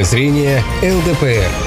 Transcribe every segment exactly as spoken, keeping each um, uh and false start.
зрения эл дэ пэ эр.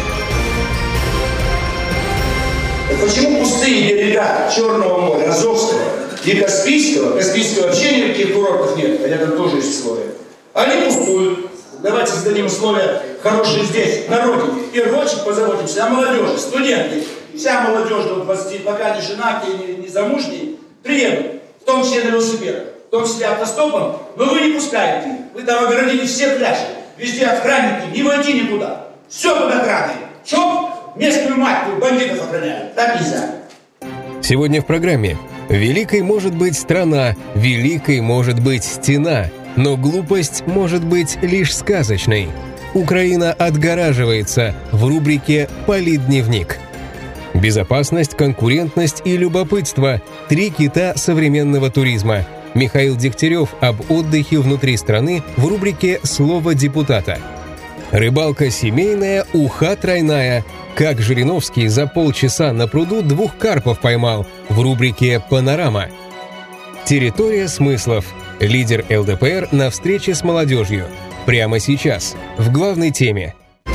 Почему пустые берега Черного моря, Азовского и Каспийского, Каспийского вообще никаких курортов нет, хотя там тоже есть условия, они пустуют. Давайте создадим условия хорошие здесь, на родине, и рочек позаботимся о молодежи, студенты, вся молодежь до двадцати, пока не женатые, не, не замужние, приедут, в том числе на велосипедах, в том числе автостопом, но вы не пускаете их. Вы там огородили все пляжи, везде охранники, не войти никуда. Все под охраной. Чоп, местную мать бандитов охраняют. Так нельзя. Сегодня в программе: великой может быть страна, великой может быть стена, но глупость может быть лишь сказочной. Украина отгораживается в рубрике «Политдневник». Безопасность, конкурентность и любопытство – три кита современного туризма. Михаил Дегтярев об отдыхе внутри страны в рубрике «Слово депутата». Рыбалка семейная, уха тройная. Как Жириновский за полчаса на пруду двух карпов поймал в рубрике «Панорама». Территория смыслов. Лидер эл дэ пэ эр на встрече с молодежью. Прямо сейчас, в главной теме.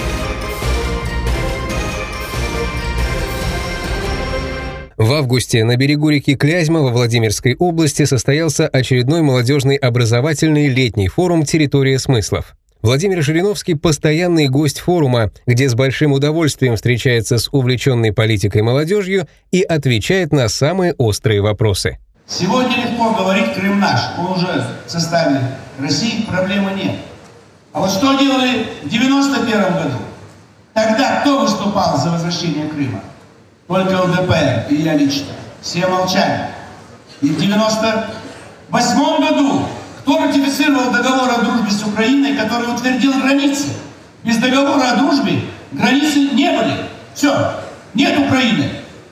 В августе на берегу реки Клязьма во Владимирской области состоялся очередной молодежный образовательный летний форум «Территория смыслов». Владимир Жириновский – постоянный гость форума, где с большим удовольствием встречается с увлеченной политикой молодежью и отвечает на самые острые вопросы. Сегодня легко говорить «Крым наш», он уже в составе России, проблемы нет. А вот что делали в девяносто первом году? Тогда кто выступал за возвращение Крыма? Только эл дэ пэ эр и я лично. Все молчали. И в девяносто восьмом году кто ратифицировал договор о дружбе с Украиной, который утвердил границы? Без договора о дружбе границы не были. Все, нет Украины.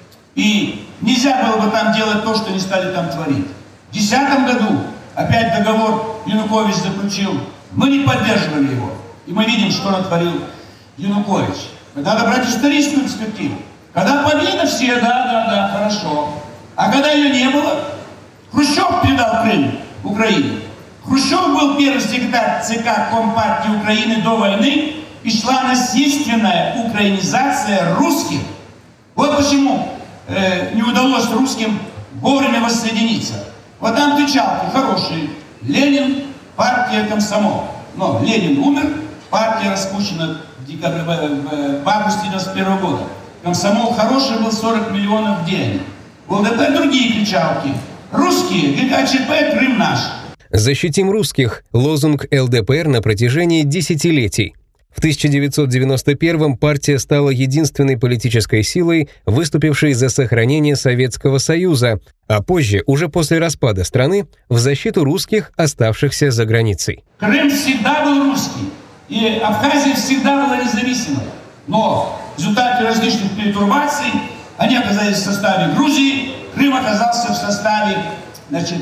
И нельзя было бы там делать то, что они стали там творить. В две тысячи десятом году опять договор Янукович заключил. Мы не поддерживали его. И мы видим, что натворил Янукович. Надо брать историческую перспективу. Когда победа, все, да, да, да, хорошо. А когда ее не было, Хрущев передал Крым Украине. Хрущев был первый секретарь ЦК Компартии Украины до войны, и шла насильственная украинизация русских. Вот почему э, не удалось русским вовремя воссоединиться. Вот там кричалки хорошие. Ленин, партия, комсомол. Но Ленин умер, партия распущена в, декабре, в, в августе девяносто первого года. Комсомол хороший был, сорок миллионов в день. Вот это другие кричалки. Русские, гэ ка че пэ, Крым наш. «Защитим русских» – лозунг эл дэ пэ эр на протяжении десятилетий. В тысяча девятьсот девяносто первом партия стала единственной политической силой, выступившей за сохранение Советского Союза, а позже, уже после распада страны, в защиту русских, оставшихся за границей. Крым всегда был русский, и Абхазия всегда была независимой. Но в результате различных перетурбаций они оказались в составе Грузии, Крым оказался в составе, значит,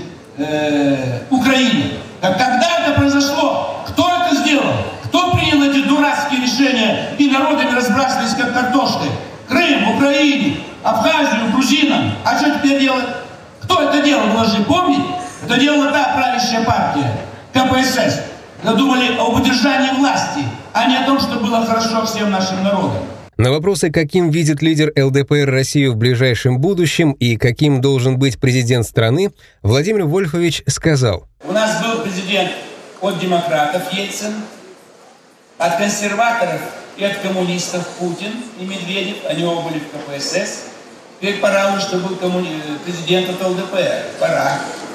э, Украины. Так когда это произошло? Кто это сделал? Кто принял эти дурацкие решения и народами разбрасывались как картошкой? Крым, Украине, Абхазию, грузинам. А что теперь делать? Кто это делал, вы должны помнить? Это делала та правящая партия, ка пэ эс эс. Думали об удержании власти, а не о том, что было хорошо всем нашим народам. На вопросы, каким видит лидер эл дэ пэ эр Россию в ближайшем будущем и каким должен быть президент страны, Владимир Вольфович сказал: у нас был президент от демократов Ельцин, от консерваторов и от коммунистов Путин и Медведев, они оба были в ка пэ эс эс. Теперь пора уже, чтобы был коммуни... президент от эл дэ пэ эр. Пора.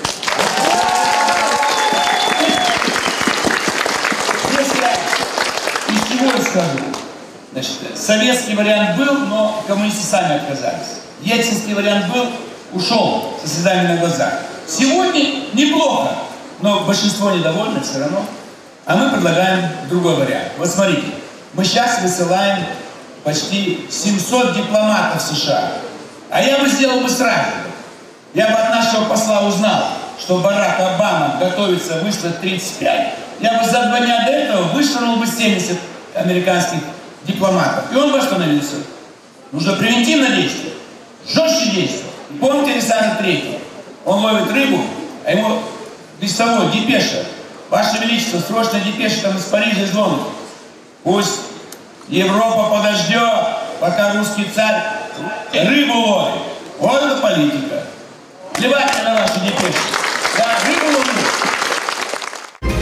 Если я из чего я скажу? Значит, советский вариант был, но коммунисты сами отказались. Ельцинский вариант был, ушел со слезами на глазах. Сегодня неплохо, но большинство недовольны все равно. А мы предлагаем другой вариант. Вот смотрите, мы сейчас высылаем почти семьсот дипломатов в США. А я бы сделал бы сразу. Я бы от нашего посла узнал, что Барак Обама готовится выслать тридцать пять. Я бы за два дня до этого вышвырнул бы семьдесят американских дипломатов. И он бы остановился. Нужно превентивно действовать, жестче действовать. Помните Александра Третьего? Он ловит рыбу, а ему листовой, депеша. Ваше Величество, срочно депеша там из Парижа, из Лондона. Пусть Европа подождет, пока русский царь рыбу ловит. Вот это политика. Плевать на наши депеши. Да, рыбу ловит.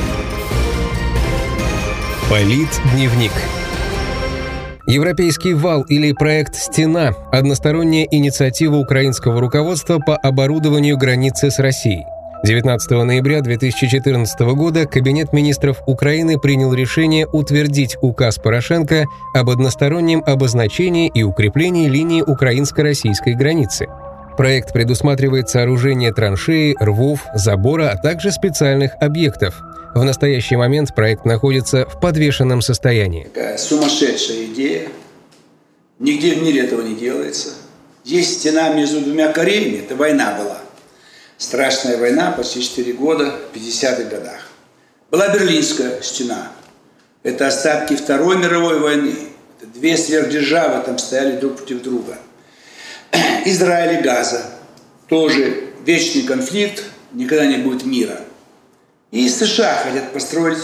Политдневник. Европейский вал или проект «Стена» – односторонняя инициатива украинского руководства по оборудованию границы с Россией. девятнадцатого ноября две тысячи четырнадцатого года Кабинет министров Украины принял решение утвердить указ Порошенко об одностороннем обозначении и укреплении линии украинско-российской границы. Проект предусматривает сооружение траншеи, рвов, забора, а также специальных объектов. В настоящий момент проект находится в подвешенном состоянии. Такая сумасшедшая идея. Нигде в мире этого не делается. Есть стена между двумя Кореями. Это война была. Страшная война, почти четыре года, в пятидесятых годах. Была Берлинская стена. Это остатки Второй мировой войны. Это две сверхдержавы там стояли друг против друга. Израиль и Газа. Тоже вечный конфликт, никогда не будет мира. И США хотят построить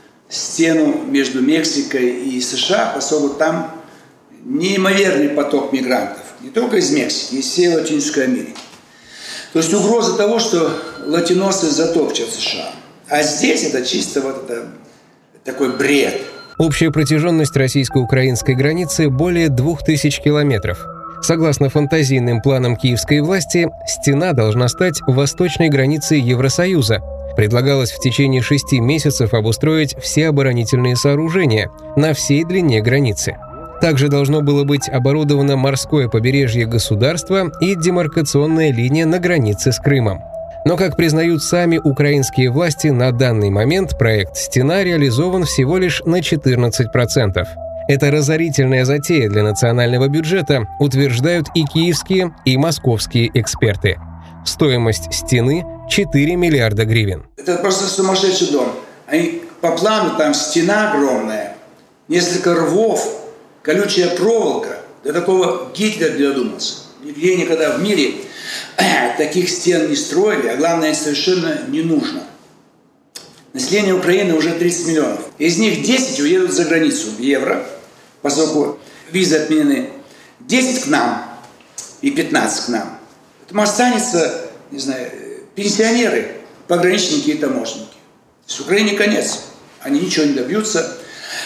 стену между Мексикой и США, поскольку там неимоверный поток мигрантов. Не только из Мексики, из всей Латинской Америки. То есть угроза того, что латиносы затопчат США. А здесь это чисто вот это, такой бред. Общая протяженность российско-украинской границы более двух тысяч километров. Согласно фантазийным планам киевской власти, стена должна стать восточной границей Евросоюза. Предлагалось в течение шести месяцев обустроить все оборонительные сооружения на всей длине границы. Также должно было быть оборудовано морское побережье государства и демаркационная линия на границе с Крымом. Но, как признают сами украинские власти, на данный момент проект «Стена» реализован всего лишь на четырнадцать процентов. Это разорительная затея для национального бюджета, утверждают и киевские, и московские эксперты. Стоимость стены – четыре миллиарда гривен. Это просто сумасшедший дом. Они, по плану там стена огромная, несколько рвов, колючая проволока. До такого Гитлер не додумался. Нигде никогда в мире таких стен не строили, а главное, совершенно не нужно. Население Украины уже тридцать миллионов. Из них десять уедут за границу в евро, поскольку визы отменены. десять к нам и пятнадцать к нам. Поэтому останется, не знаю, пенсионеры, пограничники и таможенники. С Украине конец. Они ничего не добьются.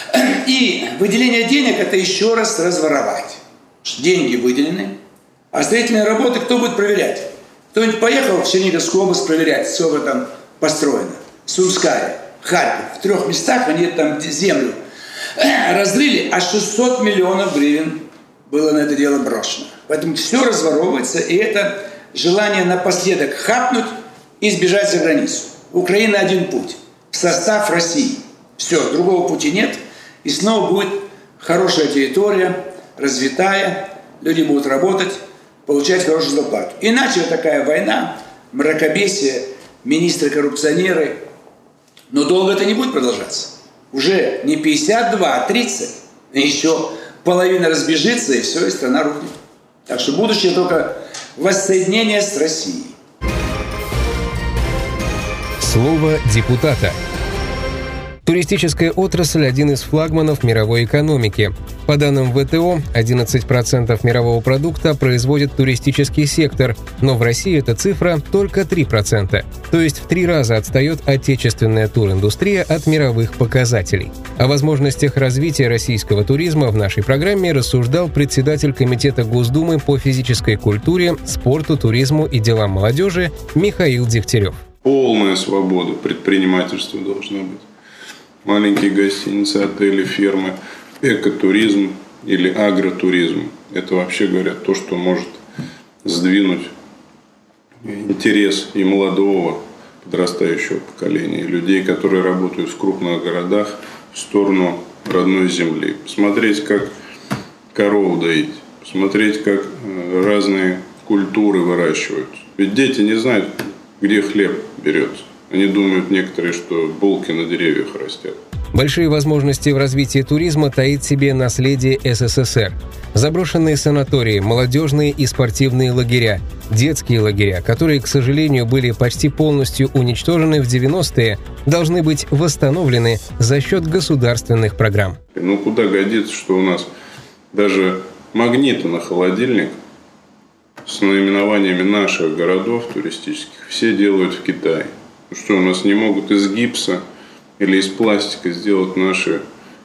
И выделение денег – это еще раз разворовать. Деньги выделены, а строительные работы кто будет проверять? Кто-нибудь поехал в Черниговскую область проверять, сколько там построено? Сумская, Харьков. В трех местах они там землю разрыли, а шестьсот миллионов гривен было на это дело брошено. Поэтому все разворовывается, и это желание напоследок хапнуть и сбежать за границу. Украина один путь – в состав России. Все, другого пути нет, и снова будет хорошая территория, развитая, люди будут работать, получать хорошую зарплату. Иначе вот такая война, мракобесие, министры-коррупционеры. Но долго это не будет продолжаться. Уже не пятьдесят два, а тридцать. И еще половина разбежится, и все, и страна рухнет. Так что будущее только воссоединение с Россией. Слово депутата. Туристическая отрасль – один из флагманов мировой экономики. По данным вэ тэ о, одиннадцать процентов мирового продукта производит туристический сектор, но в России эта цифра только три процента. То есть в три раза отстает отечественная туриндустрия от мировых показателей. О возможностях развития российского туризма в нашей программе рассуждал председатель Комитета Госдумы по физической культуре, спорту, туризму и делам молодежи Михаил Дегтярев. Полная свобода предпринимательства должна быть. Маленькие гостиницы, отели, фермы, экотуризм или агротуризм. Это, вообще говоря, то, что может сдвинуть интерес и молодого подрастающего поколения, людей, которые работают в крупных городах, в сторону родной земли. Посмотреть, как корову доить, посмотреть, как разные культуры выращивают. Ведь дети не знают, где хлеб берется. Они думают некоторые, что булки на деревьях растят. Большие возможности в развитии туризма таит в себе наследие эс эс эс эр. Заброшенные санатории, молодежные и спортивные лагеря, детские лагеря, которые, к сожалению, были почти полностью уничтожены в девяностые, должны быть восстановлены за счет государственных программ. Ну куда годится, что у нас даже магниты на холодильник с наименованиями наших городов туристических все делают в Китае. Ну что, у нас не могут из гипса или из пластика сделать наши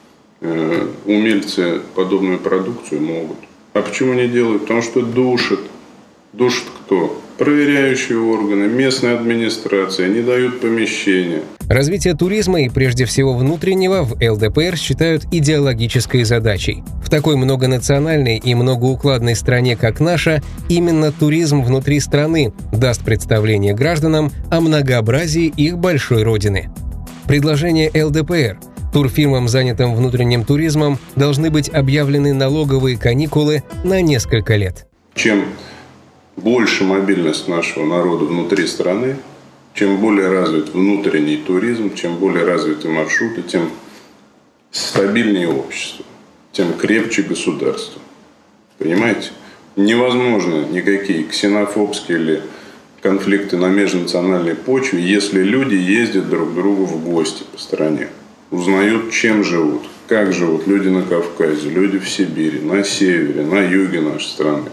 э, умельцы подобную продукцию? Могут. А почему не делают? Потому что душат. Душат кто? Проверяющие органы, местная администрация, не дают помещения. Развитие туризма и прежде всего внутреннего в эл дэ пэ эр считают идеологической задачей. В такой многонациональной и многоукладной стране, как наша, именно туризм внутри страны даст представление гражданам о многообразии их большой родины. Предложение эл дэ пэ эр. Турфирмам, занятым внутренним туризмом, должны быть объявлены налоговые каникулы на несколько лет. Чем больше мобильность нашего народа внутри страны, чем более развит внутренний туризм, чем более развиты маршруты, тем стабильнее общество, тем крепче государство. Понимаете? Невозможно никакие ксенофобские или конфликты на межнациональной почве, если люди ездят друг к другу в гости по стране, узнают, чем живут, как живут люди на Кавказе, люди в Сибири, на севере, на юге нашей страны.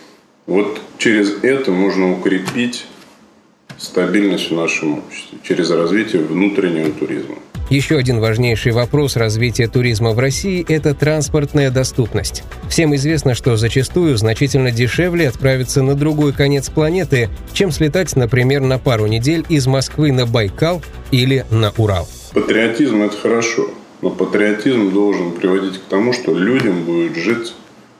Вот через это можно укрепить стабильность в нашем обществе, через развитие внутреннего туризма. Еще один важнейший вопрос развития туризма в России – это транспортная доступность. Всем известно, что зачастую значительно дешевле отправиться на другой конец планеты, чем слетать, например, на пару недель из Москвы на Байкал или на Урал. Патриотизм – это хорошо, но патриотизм должен приводить к тому, что людям будет жить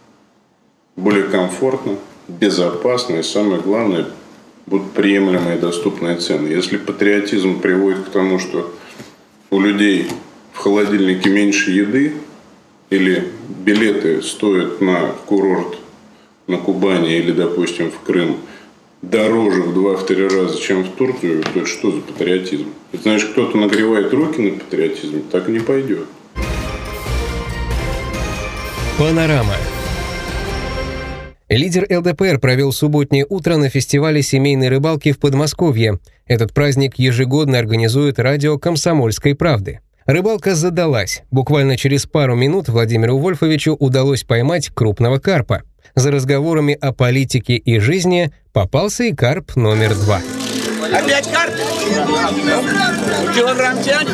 более комфортно, безопасно и, самое главное, будут приемлемые и доступные цены. Если патриотизм приводит к тому, что у людей в холодильнике меньше еды или билеты стоят на курорт на Кубани или, допустим, в Крым дороже в два-три раза, чем в Турцию, то это что за патриотизм? Это значит, кто-то нагревает руки на патриотизме, так не пойдет. Панорама. Лидер эл дэ пэ эр провел субботнее утро на фестивале семейной рыбалки в Подмосковье. Этот праздник ежегодно организует радио «Комсомольской правды». Рыбалка задалась. Буквально через пару минут Владимиру Вольфовичу удалось поймать крупного карпа. За разговорами о политике и жизни попался и карп номер два. Опять карп? Килограмм тянет?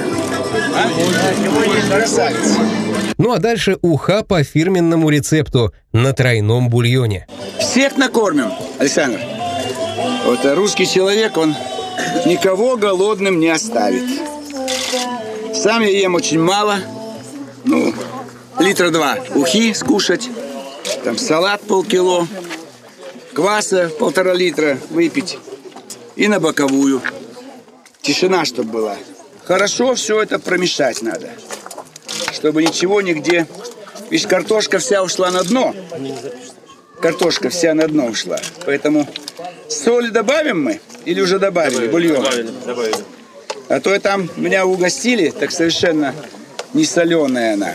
Красавец. Ну а дальше уха по фирменному рецепту на тройном бульоне. Всех накормим, Александр. Вот русский человек, он никого голодным не оставит. Сам я ем очень мало. Ну, литра два ухи скушать. Там салат полкило. Кваса полтора литра выпить. И на боковую. Тишина, чтобы была. Хорошо все это промешать надо. Чтобы ничего нигде... Видишь, картошка вся ушла на дно. Картошка вся на дно ушла. Поэтому соли добавим мы? Или уже добавили? Бульон? Добавили, добавили. А то там меня угостили, так совершенно не соленая она.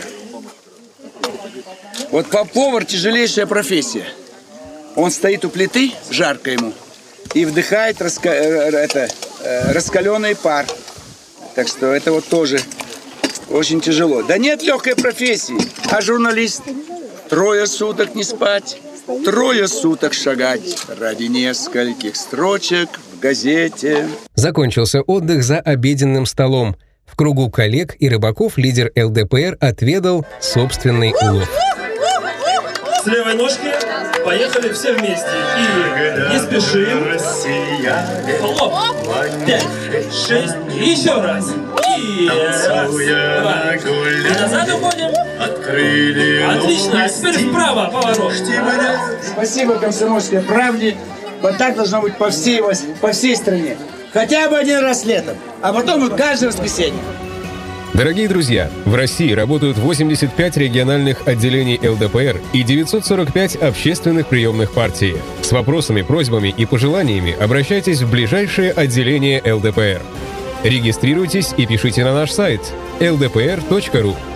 Вот повар тяжелейшая профессия. Он стоит у плиты, жарко ему, и вдыхает раска... это, раскаленный пар. Так что это вот тоже очень тяжело. Да нет легкой профессии. А журналист трое суток не спать, трое суток шагать ради нескольких строчек в газете. Закончился отдых за обеденным столом. В кругу коллег и рыбаков лидер эл дэ пэ эр отведал собственный улов. С левой ножки поехали все вместе. И не спешим. Хлоп. Пять, шесть. И еще раз. И раз, два. И назад уходим. Отлично. А теперь вправо поворот. Спасибо «Комсомольской правде». Вот так должно быть по всей, по всей стране. Хотя бы один раз летом, а потом и каждое воскресенье. Дорогие друзья, в России работают восемьдесят пять региональных отделений эл дэ пэ эр и девятьсот сорок пять общественных приемных партий. С вопросами, просьбами и пожеланиями обращайтесь в ближайшее отделение эл дэ пэ эр. Регистрируйтесь и пишите на наш сайт эл дэ пэ эр точка ру.